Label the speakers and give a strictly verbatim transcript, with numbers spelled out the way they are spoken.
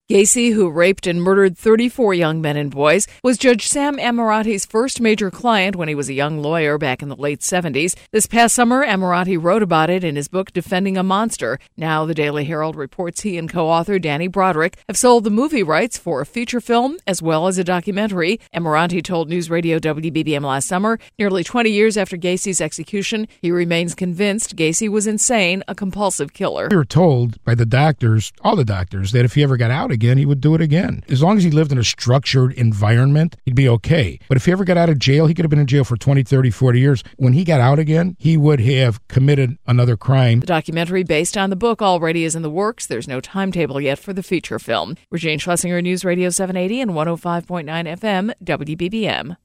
Speaker 1: Gacy, who raped and murdered thirty-four young men and boys, was Judge Sam Ammirati's first major client when he was a young lawyer back in the late seventies. This past summer, Ammirati wrote about it in his book, Defending a Monster. Now, the Daily Herald reports he and co-author Danny Broderick have sold the movie rights for a feature film as well as a documentary. Ammirati told News Radio W B B M last summer, nearly twenty years after Gacy's execution, he remains convinced Gacy was insane, a compulsive killer.
Speaker 2: We were told by the doctors, all the doctors, that if he ever got out again, he would do it again. As long as he lived in a structured environment, he'd be okay. But if he ever got out of jail, he could have been in jail for twenty, thirty, forty years. When he got out again, he would have committed another crime.
Speaker 1: The documentary based on the book already is in the works. There's no timetable yet for the feature film. Regine Schlesinger, News Radio seven eighty and one oh five point nine F M, W B B M.